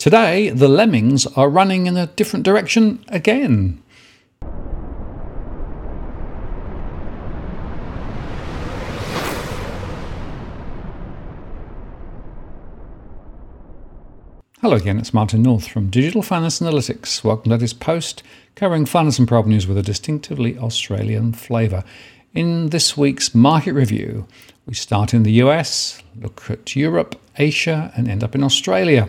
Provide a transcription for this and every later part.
Today, the lemmings are running in a different direction again. Hello again, it's Martin North from Digital Finance Analytics. Welcome to this post covering finance and problem news with a distinctively Australian flavour. In this week's market review, we start in the US, look at Europe, Asia, and end up in Australia.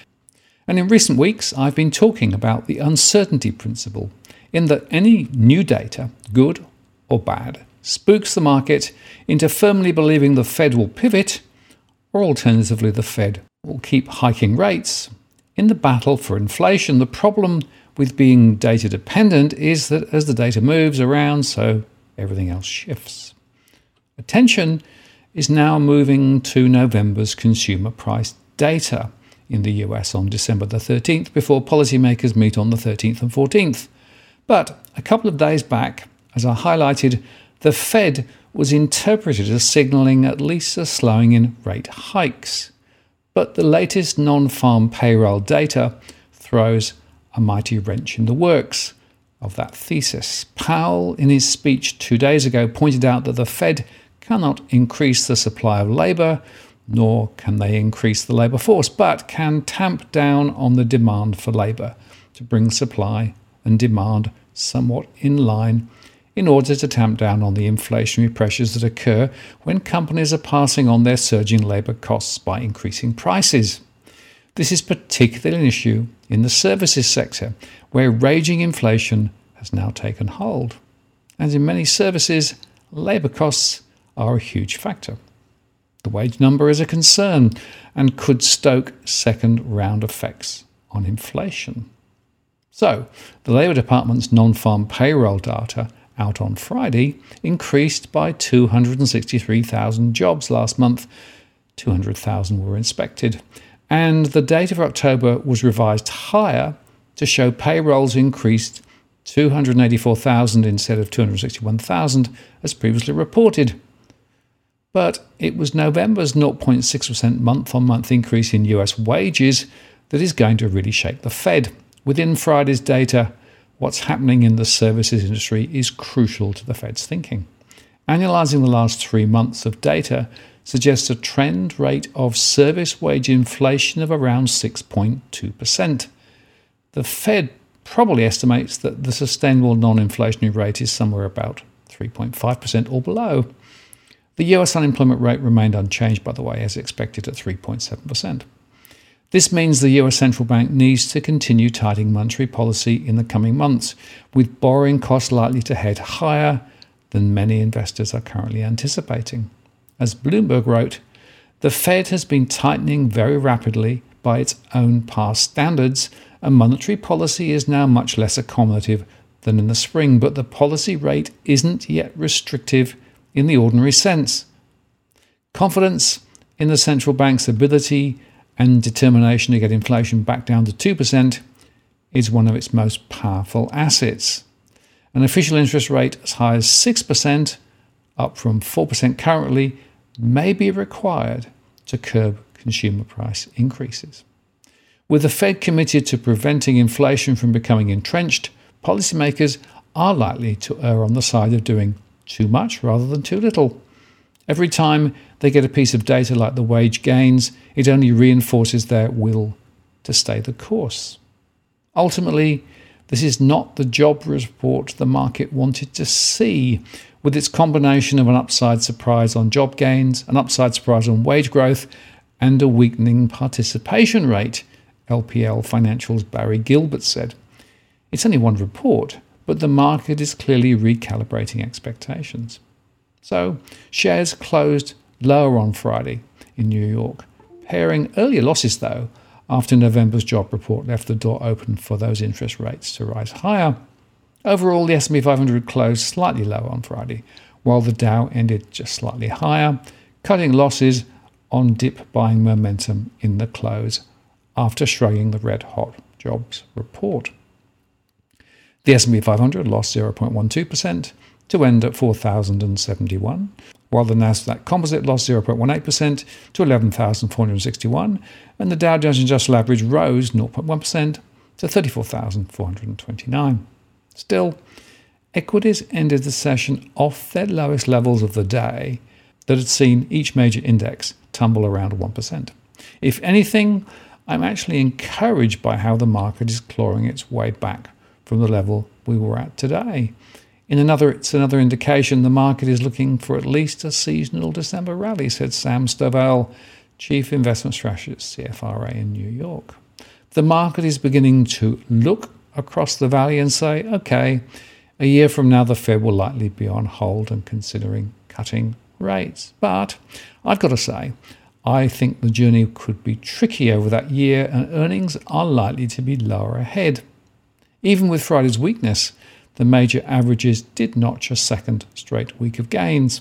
And in recent weeks, I've been talking about the uncertainty principle, in that any new data, good or bad, spooks the market into firmly believing the Fed will pivot, or alternatively the Fed will keep hiking rates. In the battle for inflation, the problem with being data dependent is that as the data moves around, so everything else shifts. Attention is now moving to November's consumer price data in the US on December the 13th, before policymakers meet on the 13th and 14th. But a couple of days back, as I highlighted, the Fed was interpreted as signalling at least a slowing in rate hikes. But the latest non-farm payroll data throws a mighty wrench in the works of that thesis. Powell, in his speech 2 days ago, pointed out that the Fed cannot increase the supply of labour, nor can they increase the labour force, but can tamp down on the demand for labour to bring supply and demand somewhat in line in order to tamp down on the inflationary pressures that occur when companies are passing on their surging labour costs by increasing prices. This is particularly an issue in the services sector, where raging inflation has now taken hold. And in many services, labour costs are a huge factor. The wage number is a concern and could stoke second-round effects on inflation. So, the Labour Department's non-farm payroll data out on Friday increased by 263,000 jobs last month. 200,000 were inspected. And the data for October was revised higher to show payrolls increased 284,000 instead of 261,000 as previously reported. But it was November's 0.6% month-on-month increase in US wages that is going to really shake the Fed. Within Friday's data, what's happening in the services industry is crucial to the Fed's thinking. Analysing the last 3 months of data suggests a trend rate of service wage inflation of around 6.2%. The Fed probably estimates that the sustainable non-inflationary rate is somewhere about 3.5% or below. The US unemployment rate remained unchanged, by the way, as expected at 3.7%. This means the US central bank needs to continue tightening monetary policy in the coming months, with borrowing costs likely to head higher than many investors are currently anticipating. As Bloomberg wrote, the Fed has been tightening very rapidly by its own past standards, and monetary policy is now much less accommodative than in the spring, but the policy rate isn't yet restrictive in the ordinary sense. Confidence in the central bank's ability and determination to get inflation back down to 2% is one of its most powerful assets. An official interest rate as high as 6%, up from 4% currently, may be required to curb consumer price increases. With the Fed committed to preventing inflation from becoming entrenched, policymakers are likely to err on the side of doing too much rather than too little. Every time they get a piece of data like the wage gains, it only reinforces their will to stay the course. Ultimately, this is not the job report the market wanted to see, with its combination of an upside surprise on job gains, an upside surprise on wage growth, and a weakening participation rate, LPL Financial's Barry Gilbert said. It's only one report, but the market is clearly recalibrating expectations. So, shares closed lower on Friday in New York, pairing earlier losses, though, after November's job report left the door open for those interest rates to rise higher. Overall, the S&P 500 closed slightly lower on Friday, while the Dow ended just slightly higher, cutting losses on dip buying momentum in the close after shrugging the red-hot jobs report. The S&P 500 lost 0.12% to end at 4,071. while the Nasdaq Composite lost 0.18% to 11,461, and the Dow Jones Industrial Average rose 0.1% to 34,429. Still, equities ended the session off their lowest levels of the day that had seen each major index tumble around 1%. If anything, I'm actually encouraged by how the market is clawing its way back from the level we were at today. It's another indication the market is looking for at least a seasonal December rally, said Sam Stovall, Chief Investment Strategist, CFRA in New York. The market is beginning to look across the valley and say, okay, a year from now the Fed will likely be on hold and considering cutting rates. But I've got to say, I think the journey could be tricky over that year and earnings are likely to be lower ahead. Even with Friday's weakness, the major averages did notch a second straight week of gains.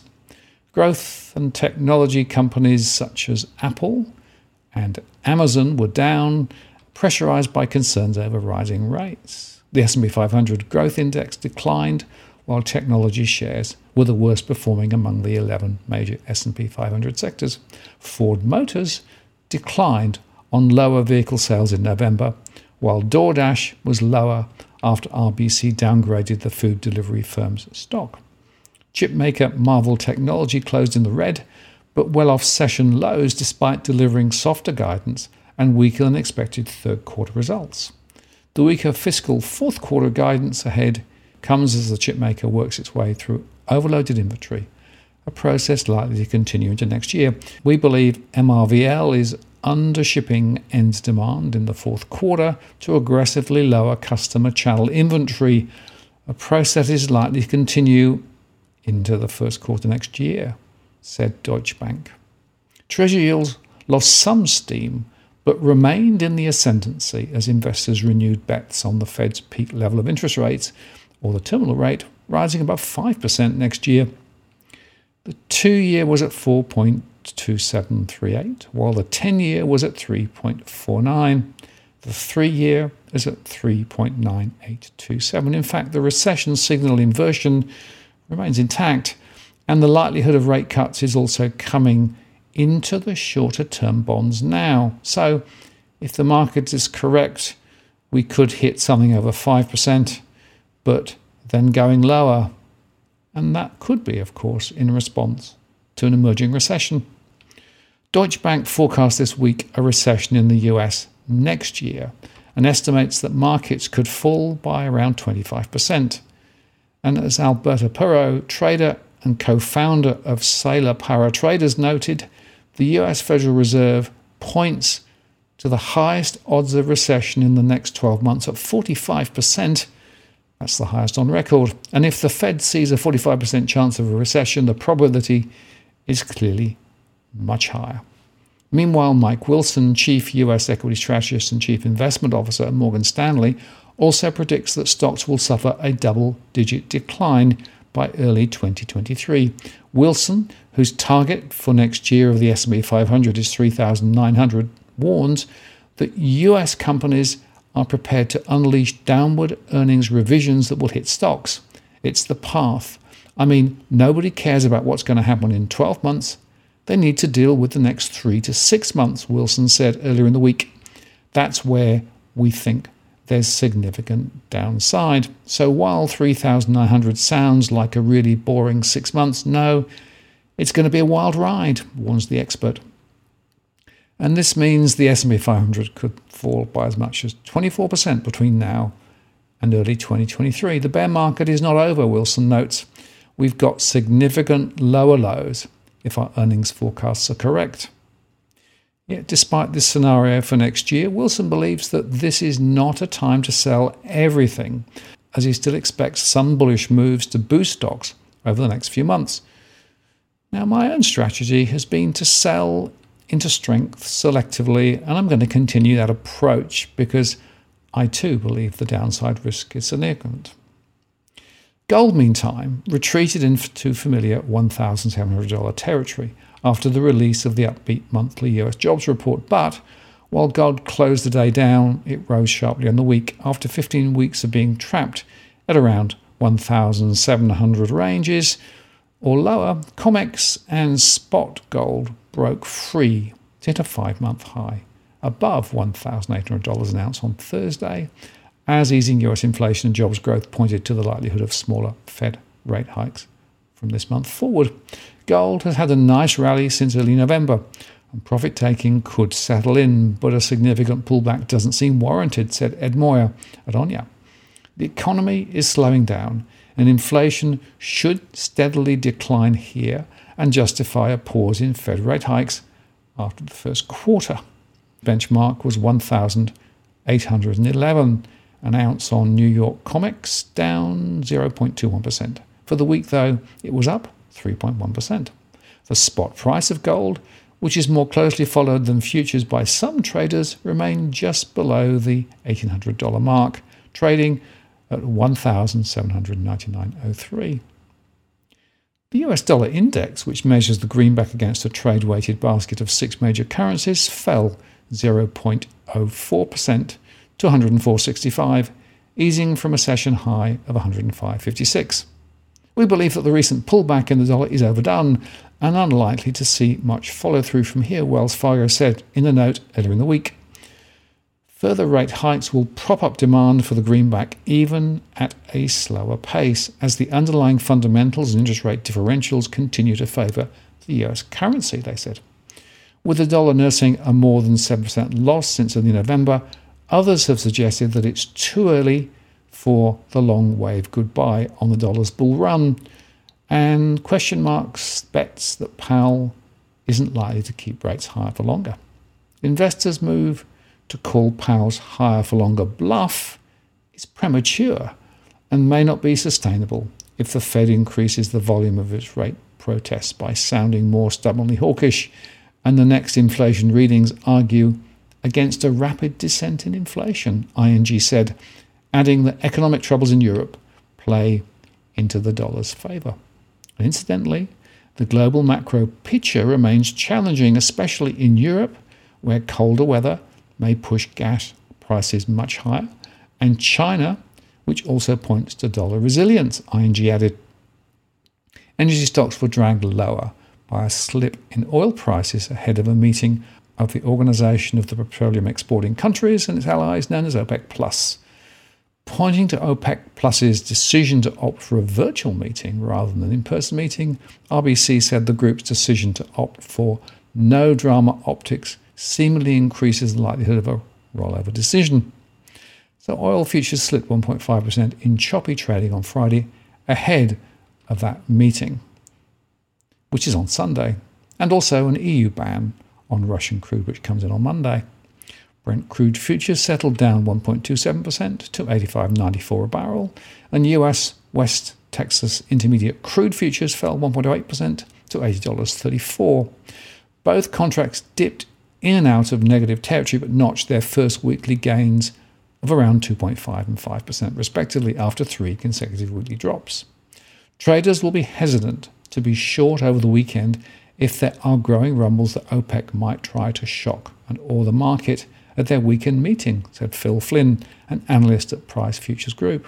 Growth and technology companies such as Apple and Amazon were down, pressurized by concerns over rising rates. The S&P 500 Growth Index declined, while technology shares were the worst performing among the 11 major S&P 500 sectors. Ford Motors declined on lower vehicle sales in November, while DoorDash was lower after RBC downgraded the food delivery firm's stock. Chipmaker Marvell Technology closed in the red, but well off session lows despite delivering softer guidance and weaker than expected third quarter results. The weaker fiscal fourth quarter guidance ahead comes as the chipmaker works its way through overloaded inventory, a process likely to continue into next year. We believe MRVL is undershipping end demand in the fourth quarter to aggressively lower customer channel inventory, a process is likely to continue into the first quarter next year, said Deutsche Bank. Treasury yields lost some steam but remained in the ascendancy as investors renewed bets on the Fed's peak level of interest rates, or the terminal rate, rising above 5% next year. The 2-year was at 4.2738, while the 10-year was at 3.49. The 3-year is at 3.9827. In fact, the recession signal inversion remains intact, and the likelihood of rate cuts is also coming into the shorter-term bonds now. So if the market is correct, we could hit something over 5%, but then going lower. And that could be, of course, in response to an emerging recession. Deutsche Bank forecasts this week a recession in the US next year and estimates that markets could fall by around 25%. And as Alberto Perot, trader and co-founder of Saylor Paratraders, noted, the US Federal Reserve points to the highest odds of recession in the next 12 months at 45%. That's the highest on record. And if the Fed sees a 45% chance of a recession, the probability is clearly much higher. Meanwhile, Mike Wilson, Chief US Equity Strategist and Chief Investment Officer at Morgan Stanley, also predicts that stocks will suffer a double-digit decline by early 2023. Wilson, whose target for next year of the S&P 500 is 3,900, warns that US companies are prepared to unleash downward earnings revisions that will hit stocks. It's the path. I mean, nobody cares about what's going to happen in 12 months. They need to deal with the next 3 to 6 months, Wilson said earlier in the week. That's where we think there's significant downside. So while 3,900 sounds like a really boring 6 months, no, it's going to be a wild ride, warns the expert. And this means the S&P 500 could fall by as much as 24% between now and early 2023. The bear market is not over, Wilson notes. We've got significant lower lows if our earnings forecasts are correct. Yet despite this scenario for next year, Wilson believes that this is not a time to sell everything, as he still expects some bullish moves to boost stocks over the next few months. Now, my own strategy has been to sell into strength selectively, and I'm going to continue that approach because I too believe the downside risk is significant. Gold, meantime, retreated into familiar $1,700 territory after the release of the upbeat monthly US jobs report. But while gold closed the day down, it rose sharply on the week after 15 weeks of being trapped at around 1,700 ranges, or lower, COMEX and spot gold broke free to hit a 5-month high, above $1,800 an ounce on Thursday, as easing US inflation and jobs growth pointed to the likelihood of smaller Fed rate hikes from this month forward. Gold has had a nice rally since early November, and profit-taking could settle in, but a significant pullback doesn't seem warranted, said Ed Moyer at Onya. The economy is slowing down, and inflation should steadily decline here and justify a pause in Fed rate hikes after the first quarter. Benchmark was 1,811 an ounce on New York COMEX, down 0.21%. For the week, though, it was up 3.1%. The spot price of gold, which is more closely followed than futures by some traders, remained just below the $1,800 mark, trading at 1,799.03. The US dollar index, which measures the greenback against a trade-weighted basket of 6 major currencies, fell 0.04% to 104.65, easing from a session high of 105.56. We believe that the recent pullback in the dollar is overdone and unlikely to see much follow-through from here, Wells Fargo said in a note earlier in the week. Further rate hikes will prop up demand for the greenback even at a slower pace, as the underlying fundamentals and interest rate differentials continue to favour the US currency, they said. With the dollar nursing a more than 7% loss since early November, others have suggested that it's too early for the long wave goodbye on the dollar's bull run, and question marks bets that Powell isn't likely to keep rates higher for longer. Investors' move to call Powell's higher for longer bluff is premature and may not be sustainable if the Fed increases the volume of its rate protests by sounding more stubbornly hawkish, and the next inflation readings argue against a rapid descent in inflation, ING said, adding that economic troubles in Europe play into the dollar's favour. Incidentally, the global macro picture remains challenging, especially in Europe, where colder weather may push gas prices much higher, and China, which also points to dollar resilience, ING added. Energy stocks were dragged lower by a slip in oil prices ahead of a meeting of the Organization of the Petroleum Exporting Countries and its allies known as OPEC+. Pointing to OPEC Plus's decision to opt for a virtual meeting rather than an in-person meeting, RBC said the group's decision to opt for no-drama optics seemingly increases the likelihood of a rollover decision. So oil futures slipped 1.5% in choppy trading on Friday ahead of that meeting, which is on Sunday, and also an EU ban on Russian crude, which comes in on Monday. Brent crude futures settled down 1.27% to $85.94 a barrel, and US West Texas Intermediate crude futures fell 1.08% to $80.34. Both contracts dipped in and out of negative territory, but notched their first weekly gains of around 2.5% and 5% respectively after 3 consecutive weekly drops. Traders will be hesitant to be short over the weekend if there are growing rumbles that OPEC might try to shock and awe the market at their weekend meeting, said Phil Flynn, an analyst at Price Futures Group.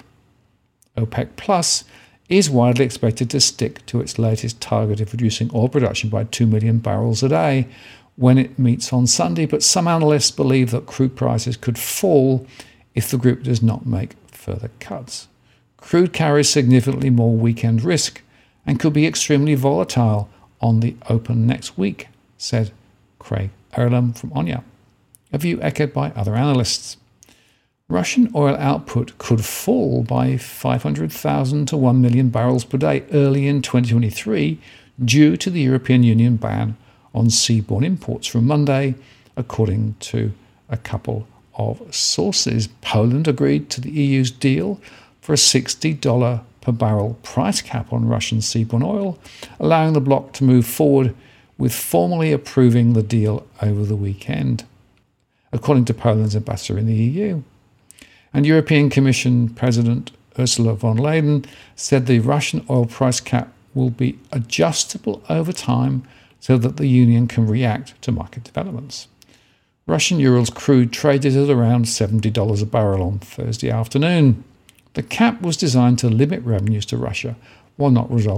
OPEC Plus is widely expected to stick to its latest target of reducing oil production by 2 million barrels a day when it meets on Sunday, but some analysts believe that crude prices could fall if the group does not make further cuts. Crude carries significantly more weekend risk and could be extremely volatile on the open next week, said Craig Earlham from Onya, a view echoed by other analysts. Russian oil output could fall by 500,000 to 1 million barrels per day early in 2023 due to the European Union ban on seaborne imports from Monday, according to a couple of sources. Poland agreed to the EU's deal for a $60 per barrel price cap on Russian seaborne oil, allowing the bloc to move forward with formally approving the deal over the weekend, according to Poland's ambassador in the EU. And European Commission President Ursula von der Leyen said the Russian oil price cap will be adjustable over time so that the Union can react to market developments. Russian Urals crude traded at around $70 a barrel on Thursday afternoon. The cap was designed to limit revenues to Russia while not resulting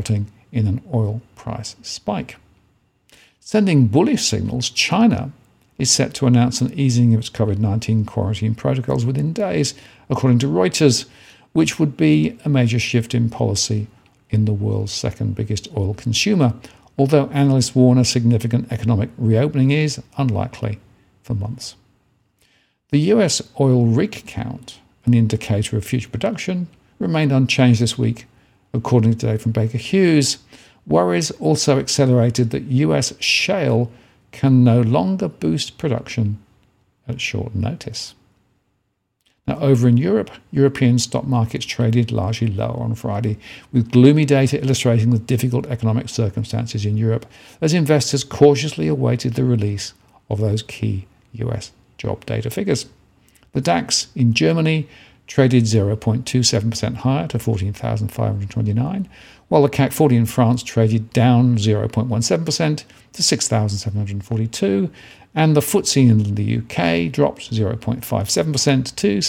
in an oil price spike. Sending bullish signals, China is set to announce an easing of its COVID-19 quarantine protocols within days, according to Reuters, which would be a major shift in policy in the world's second biggest oil consumer, although analysts warn a significant economic reopening is unlikely for months. The US oil rig count, an indicator of future production, remained unchanged this week, according to data from Baker Hughes. Worries also accelerated that US shale can no longer boost production at short notice. Now, over in Europe, European stock markets traded largely lower on Friday, with gloomy data illustrating the difficult economic circumstances in Europe as investors cautiously awaited the release of those key US job data figures. The DAX in Germany traded 0.27% higher to 14,529, while the CAC 40 in France traded down 0.17% to 6,742, and the FTSE in the UK dropped 0.57% to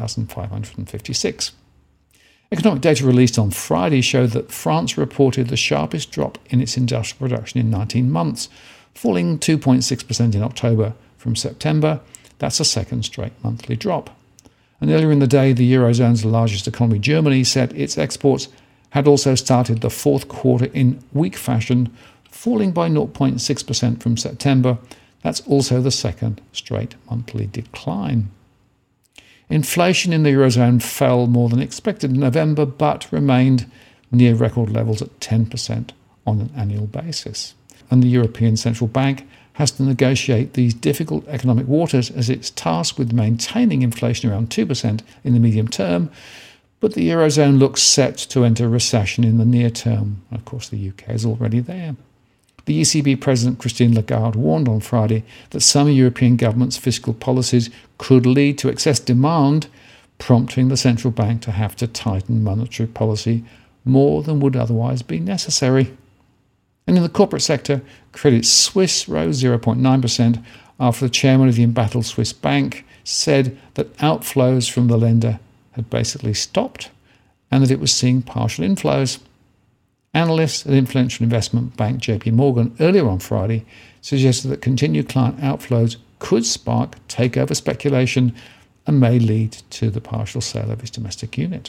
7,556. Economic data released on Friday showed that France reported the sharpest drop in its industrial production in 19 months, falling 2.6% in October from September. That's a second straight monthly drop. And earlier in the day, the Eurozone's largest economy, Germany, said its exports had also started the fourth quarter in weak fashion, falling by 0.6% from September. That's also the second straight monthly decline. Inflation in the Eurozone fell more than expected in November, but remained near record levels at 10% on an annual basis. And the European Central Bank has to negotiate these difficult economic waters as it's tasked with maintaining inflation around 2% in the medium term, but the Eurozone looks set to enter recession in the near term. Of course, the UK is already there. The ECB President Christine Lagarde warned on Friday that some European governments' fiscal policies could lead to excess demand, prompting the central bank to have to tighten monetary policy more than would otherwise be necessary. And in the corporate sector, Credit Suisse rose 0.9% after the chairman of the embattled Swiss bank said that outflows from the lender had basically stopped and that it was seeing partial inflows. Analysts at influential investment bank JP Morgan earlier on Friday suggested that continued client outflows could spark takeover speculation and may lead to the partial sale of its domestic unit.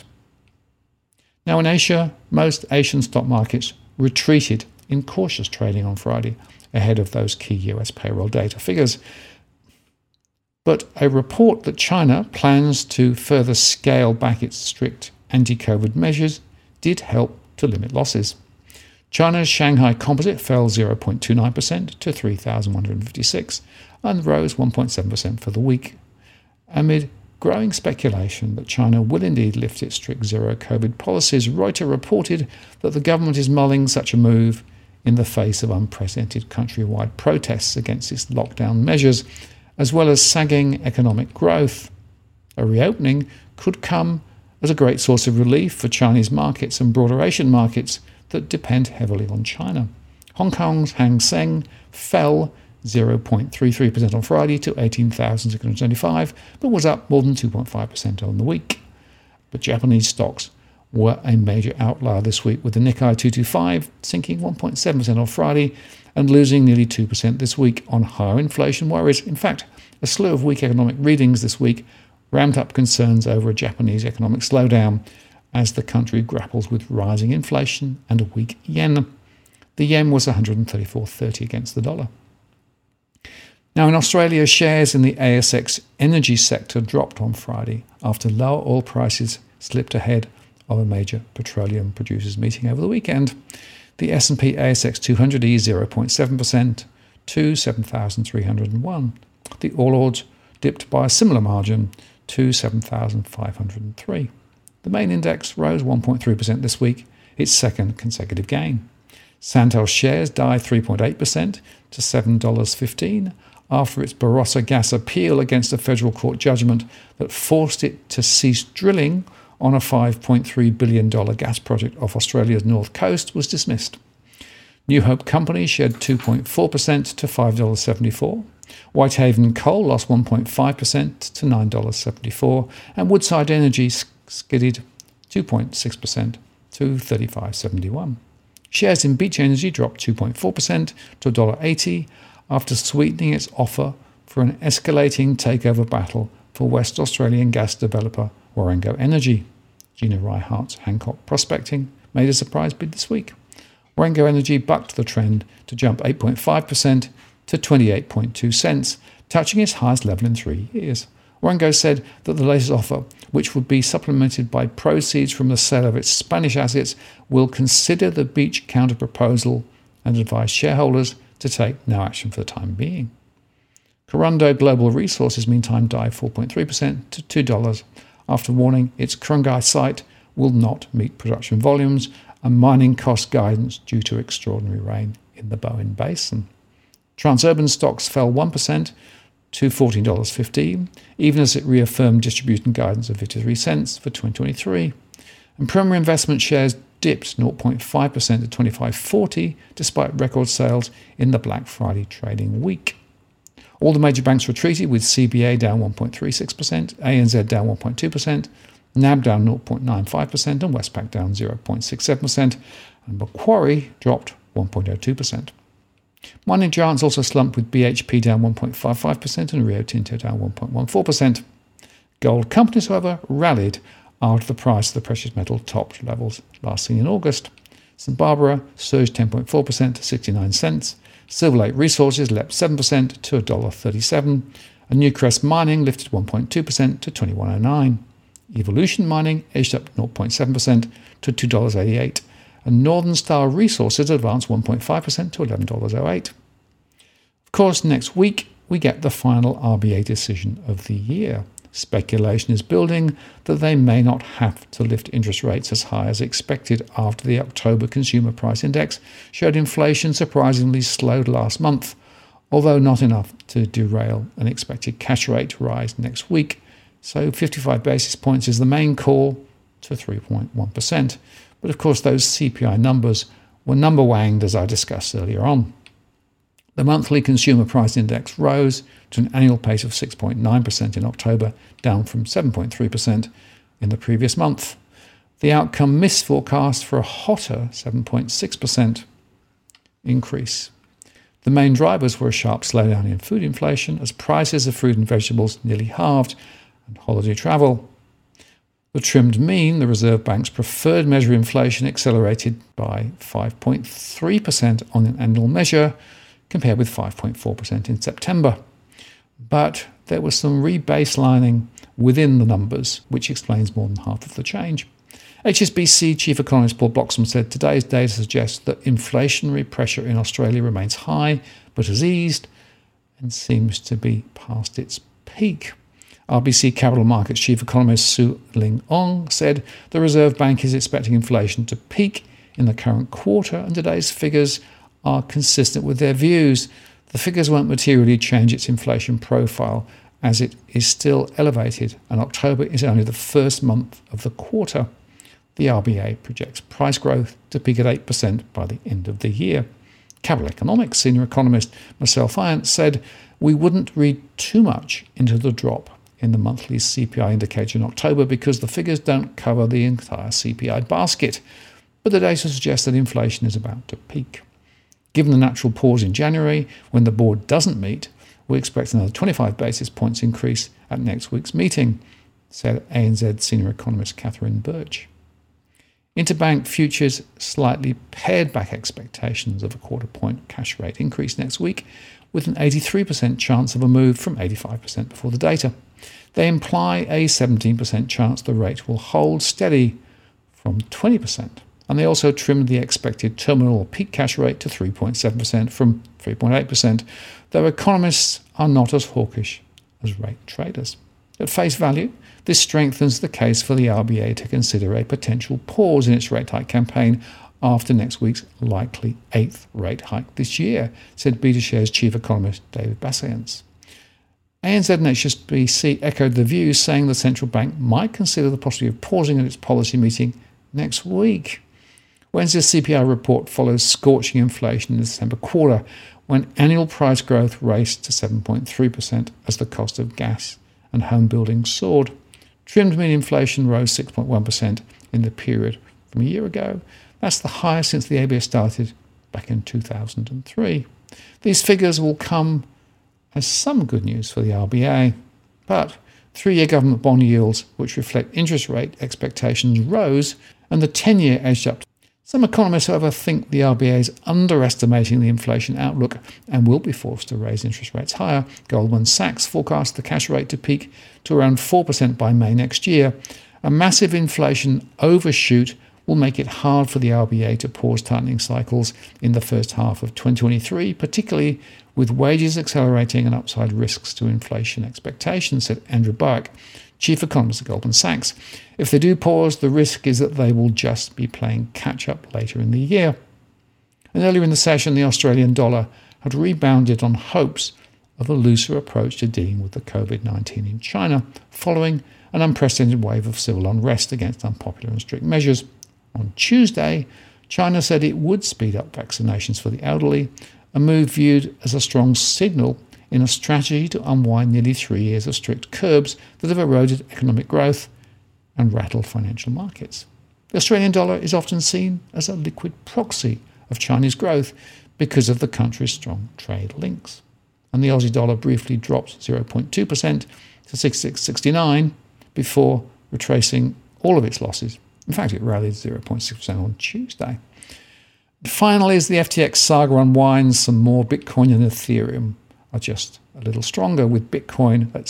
Now in Asia, most Asian stock markets retreated in cautious trading on Friday ahead of those key US payroll data figures. But a report that China plans to further scale back its strict anti-COVID measures did help to limit losses. China's Shanghai Composite fell 0.29% to 3,156 and rose 1.7% for the week. Amid growing speculation that China will indeed lift its strict zero-COVID policies, Reuters reported that the government is mulling such a move in the face of unprecedented countrywide protests against its lockdown measures, as well as sagging economic growth. A reopening could come as a great source of relief for Chinese markets and broader Asian markets that depend heavily on China. Hong Kong's Hang Seng fell 0.33% on Friday to 18,675, but was up more than 2.5% on the week. But Japanese stocks were a major outlier this week, with the Nikkei 225 sinking 1.7% on Friday and losing nearly 2% this week on higher inflation worries. In fact, a slew of weak economic readings this week ramped up concerns over a Japanese economic slowdown as the country grapples with rising inflation and a weak yen. The yen was 134.30 against the dollar. Now in Australia, shares in the ASX energy sector dropped on Friday after lower oil prices slipped ahead of a major petroleum producers meeting over the weekend. The S&P ASX 200 eased 0.7% to 7,301. The All Ords dipped by a similar margin to 7,503. The main index rose 1.3% this week, its second consecutive gain. Santos shares died 3.8% to $7.15 after its Barossa gas appeal against a federal court judgment that forced it to cease drilling on a $5.3 billion gas project off Australia's north coast was dismissed. New Hope Company shed 2.4% to $5.74. Whitehaven Coal lost 1.5% to $9.74, and Woodside Energy skidded 2.6% to $35.71. Shares in Beach Energy dropped 2.4% to $1.80 after sweetening its offer for an escalating takeover battle for West Australian gas developer Warrego Energy. Gina Reihart's Hancock Prospecting made a surprise bid this week. Warrego Energy bucked the trend to jump 8.5% to 28.2 cents, touching its highest level in 3 years. Warrego said that the latest offer, which would be supplemented by proceeds from the sale of its Spanish assets, will consider the Beach counter-proposal and advise shareholders to take no action for the time being. Corundo Global Resources, meantime, dived 4.3% to $2 after warning its Kurungai site will not meet production volumes and mining cost guidance due to extraordinary rain in the Bowen Basin. Transurban stocks fell 1% to $14.15, even as it reaffirmed distribution guidance of 53 cents for 2023. And Premier Investment shares dipped 0.5% to $25.40 despite record sales in the Black Friday trading week. All the major banks retreated, with CBA down 1.36%, ANZ down 1.2%, NAB down 0.95%, and Westpac down 0.67%, and Macquarie dropped 1.02%. Mining giants also slumped, with BHP down 1.55% and Rio Tinto down 1.14%. Gold companies, however, rallied after the price of the precious metal topped levels last seen in August. St Barbara surged 10.4% to 69 cents. Silver Lake Resources leapt 7% to $1.37, and Newcrest Mining lifted 1.2% to $21.09. Evolution Mining edged up 0.7% to $2.88, and Northern Star Resources advanced 1.5% to $11.08. Of course, next week we get the final RBA decision of the year. Speculation is building that they may not have to lift interest rates as high as expected after the October Consumer Price Index showed inflation surprisingly slowed last month, although not enough to derail an expected cash rate rise next week. So 55 basis points is the main call to 3.1%. But of course, those CPI numbers were number wanged, as I discussed earlier on. The monthly Consumer Price Index rose to an annual pace of 6.9% in October, down from 7.3% in the previous month. The outcome missed forecast for a hotter 7.6% increase. The main drivers were a sharp slowdown in food inflation as prices of fruit and vegetables nearly halved, and holiday travel. The trimmed mean, the Reserve Bank's preferred measure of inflation, accelerated by 5.3% on an annual measure, compared with 5.4% in September. But there was some rebaselining within the numbers, which explains more than half of the change. HSBC Chief Economist Paul Bloxham said today's data suggests that inflationary pressure in Australia remains high, but has eased and seems to be past its peak. RBC Capital Markets Chief Economist Su Ling Ong said the Reserve Bank is expecting inflation to peak in the current quarter, and today's figures are consistent with their views. The figures won't materially change its inflation profile, as it is still elevated, and October is only the first month of the quarter. The RBA projects price growth to peak at 8% by the end of the year. Capital Economics senior economist Marcel Fayant said we wouldn't read too much into the drop in the monthly CPI indicator in October because the figures don't cover the entire CPI basket, but the data suggests that inflation is about to peak. Given the natural pause in January, when the board doesn't meet, we expect another 25 basis points increase at next week's meeting, said ANZ senior economist Catherine Birch. Interbank futures slightly pared back expectations of a quarter-point cash rate increase next week, with an 83% chance of a move from 85% before the data. They imply a 17% chance the rate will hold steady from 20%. And they also trimmed the expected terminal peak cash rate to 3.7% from 3.8%, though economists are not as hawkish as rate traders. At face value, this strengthens the case for the RBA to consider a potential pause in its rate hike campaign after next week's likely 8th rate hike this year, said BetaShares chief economist David Bassayance. ANZ and HSBC echoed the views, saying the central bank might consider the possibility of pausing at its policy meeting next week. Wednesday's CPI report follows scorching inflation in the December quarter, when annual price growth raced to 7.3% as the cost of gas and home building soared. Trimmed mean inflation rose 6.1% in the period from a year ago. That's the highest since the ABS started back in 2003. These figures will come as some good news for the RBA, but 3-year government bond yields, which reflect interest rate expectations, rose, and the 10-year edged up. Some economists, however, think the RBA is underestimating the inflation outlook and will be forced to raise interest rates higher. Goldman Sachs forecasts the cash rate to peak to around 4% by May next year. A massive inflation overshoot will make it hard for the RBA to pause tightening cycles in the first half of 2023, particularly with wages accelerating and upside risks to inflation expectations, said Andrew Bark, chief economist at Goldman Sachs. If they do pause, the risk is that they will just be playing catch-up later in the year. And earlier in the session, the Australian dollar had rebounded on hopes of a looser approach to dealing with the COVID-19 in China, following an unprecedented wave of civil unrest against unpopular and strict measures. On Tuesday, China said it would speed up vaccinations for the elderly, a move viewed as a strong signal in a strategy to unwind nearly 3 years of strict curbs that have eroded economic growth and rattled financial markets. The Australian dollar is often seen as a liquid proxy of Chinese growth because of the country's strong trade links. And the Aussie dollar briefly dropped 0.2% to 66.69 before retracing all of its losses. In fact, it rallied 0.6% on Tuesday. Finally, as the FTX saga unwinds, some more Bitcoin and Ethereum are just a little stronger, with Bitcoin at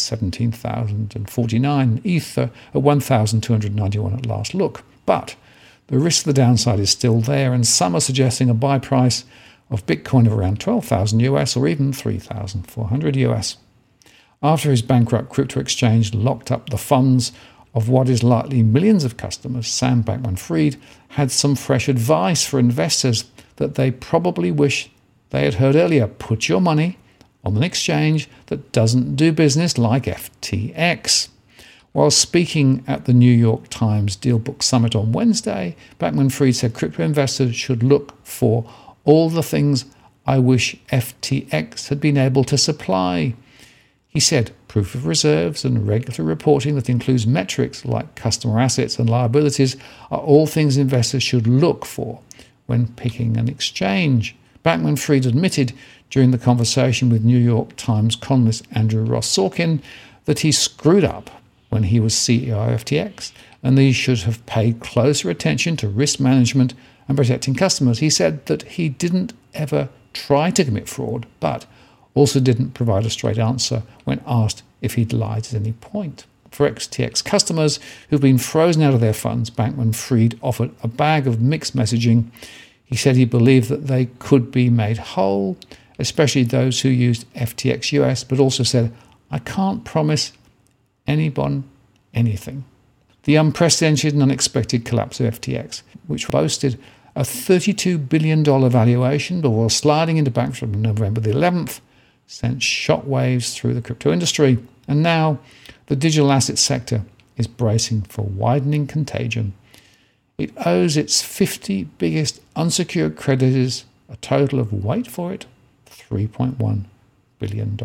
17,049, Ether at 1,291 at last look. But the risk of the downside is still there, and some are suggesting a buy price of Bitcoin of around 12,000 US or even 3,400 US. After his bankrupt crypto exchange locked up the funds of what is likely millions of customers, Sam Bankman-Fried had some fresh advice for investors that they probably wish they had heard earlier. Put your money on an exchange that doesn't do business like FTX. While speaking at the New York Times DealBook Summit on Wednesday, Bankman-Fried said crypto investors should look for all the things I wish FTX had been able to supply. He said proof of reserves and regulatory reporting that includes metrics like customer assets and liabilities are all things investors should look for when picking an exchange. Bankman-Fried admitted during the conversation with New York Times columnist Andrew Ross Sorkin that he screwed up when he was CEO of FTX and that he should have paid closer attention to risk management and protecting customers. He said that he didn't ever try to commit fraud, but also didn't provide a straight answer when asked if he'd lied at any point. For FTX customers who've been frozen out of their funds, Bankman-Fried offered a bag of mixed messaging. He said he believed that they could be made whole, especially those who used FTX US, but also said, I can't promise anyone anything. The unprecedented and unexpected collapse of FTX, which boasted a $32 billion valuation before sliding into bankruptcy on November the 11th, sent shockwaves through the crypto industry. And now the digital asset sector is bracing for widening contagion. It owes its 50 biggest unsecured creditors a total of, wait for it, $3.1 billion.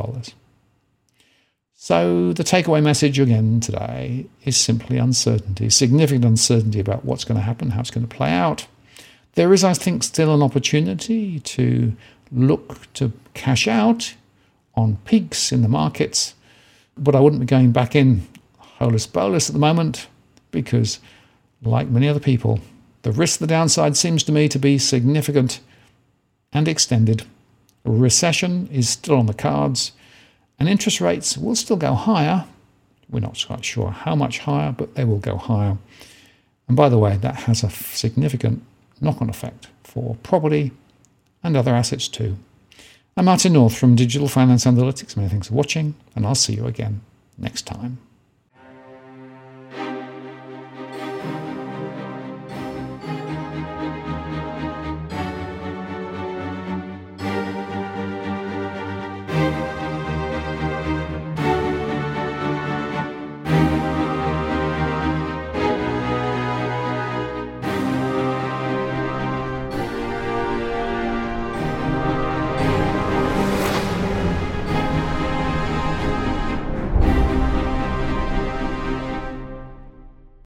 So the takeaway message again today is simply uncertainty, significant uncertainty about what's going to happen, how it's going to play out. There is, I think, still an opportunity to look to cash out on peaks in the markets, but I wouldn't be going back in holus bolus at the moment because, like many other people, the risk of the downside seems to me to be significant and extended. A recession is still on the cards, and interest rates will still go higher. We're not quite sure how much higher, but they will go higher. And by the way, that has a significant knock-on effect for property and other assets too. I'm Martin North from Digital Finance Analytics. Many thanks for watching, and I'll see you again next time.